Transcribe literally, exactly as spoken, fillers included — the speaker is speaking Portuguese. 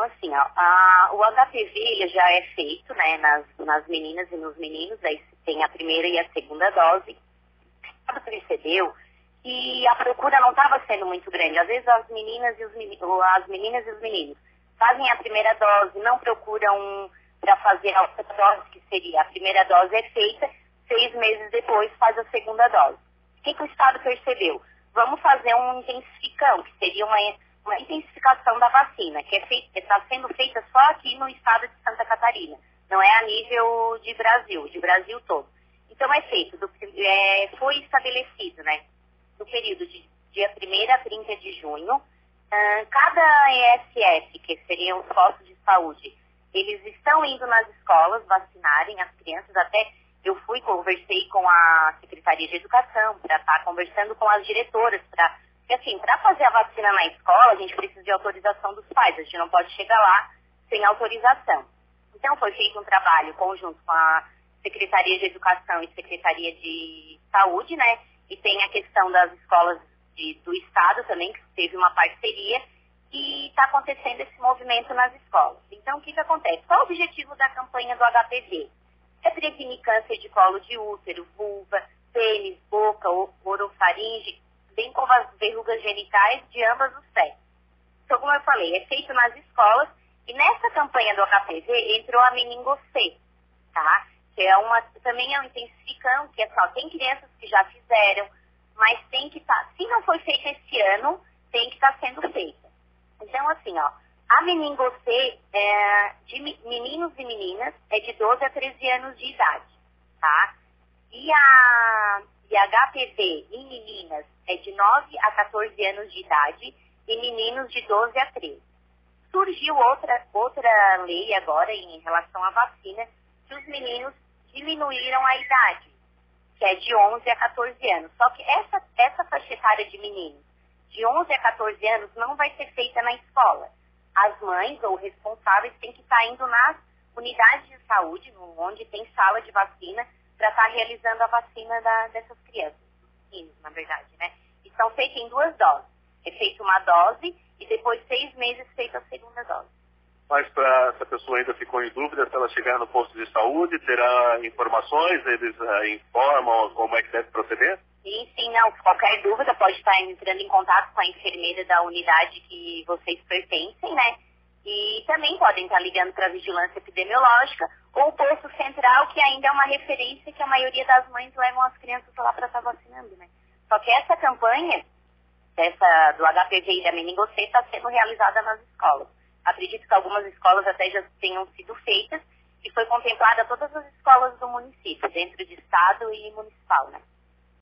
assim, ó, a, o H P V ele já é feito, né, nas, nas meninas e nos meninos, aí tem a primeira e a segunda dose. Ela percebeu que a procura não estava sendo muito grande. Às vezes as meninas e os meninos, as meninas e os meninos fazem a primeira dose, não procuram para fazer a outra dose, que seria a primeira dose é feita, seis meses depois faz a segunda dose. O que, que o Estado percebeu? Vamos fazer um intensificão, que seria uma, uma intensificação da vacina, que é está sendo feita só aqui no estado de Santa Catarina, não é a nível de Brasil, de Brasil todo. Então é feito, do, é, foi estabelecido, né, no período de dia primeiro a trinta de junho, uh, cada E S F, que seriam os postos de saúde, eles estão indo nas escolas vacinarem as crianças. Até eu fui, conversei com a Secretaria de Educação, para estar conversando com as diretoras, para, porque assim, para fazer a vacina na escola, a gente precisa de autorização dos pais, a gente não pode chegar lá sem autorização. Então foi feito um trabalho conjunto com a Secretaria de Educação e Secretaria de Saúde, né? E tem a questão das escolas de, do Estado também, que teve uma parceria, e está acontecendo esse movimento nas escolas. Então, o que, que acontece? Qual o objetivo da campanha do H P V? É prevenir câncer de colo de útero, vulva, pênis, boca, orofaringe, bem como as verrugas genitais de ambas os sexos. Então, como eu falei, é feito nas escolas, e nessa campanha do H P V entrou a meningocê, tá? Que é uma, também é um intensificão, que é só, tem crianças que já fizeram, mas tem que estar, tá, se não foi feita esse ano, tem que estar tá sendo feita. Então, assim, ó, a meningocê é, de meninos e meninas é de doze a treze anos de idade, tá? E a, e a H P V em meninas é de nove a quatorze anos de idade e meninos de doze a treze. Surgiu outra, outra lei agora em relação à vacina, que os meninos diminuíram a idade, que é de onze a quatorze anos. Só que essa, essa faixa etária de meninos de onze a quatorze anos não vai ser feita na escola. As mães ou responsáveis têm que estar indo nas unidades de saúde, onde tem sala de vacina, para estar realizando a vacina da, dessas crianças, meninos, na verdade, né? E são feitas em duas doses. É feita uma dose e depois seis meses feita a segunda dose. Mas para essa pessoa ainda ficou em dúvida, se ela chegar no posto de saúde, terá informações, eles uh, informam como é que deve proceder? Sim, sim, não. Qualquer dúvida pode estar entrando em contato com a enfermeira da unidade que vocês pertencem, né? E também podem estar ligando para a vigilância epidemiológica ou o posto central, que ainda é uma referência que a maioria das mães levam as crianças lá para estar vacinando, né? Só que essa campanha, essa do H P V e da meningocê, está sendo realizada nas escolas. Acredito que algumas escolas até já tenham sido feitas e foi contemplada todas as escolas do município, dentro de estado e municipal, né?